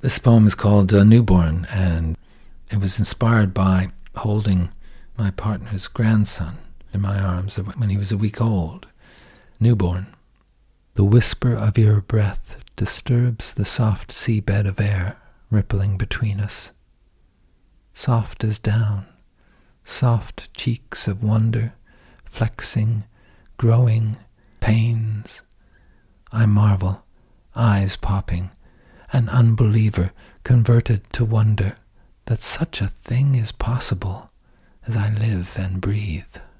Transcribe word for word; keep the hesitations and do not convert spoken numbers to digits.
This poem is called uh, Newborn, and it was inspired by holding my partner's grandson in my arms when he was a week old. Newborn. The whisper of your breath disturbs the soft seabed of air rippling between us. Soft as down, soft cheeks of wonder, flexing, growing, pains. I marvel, eyes popping, an unbeliever converted to wonder that such a thing is possible as I live and breathe.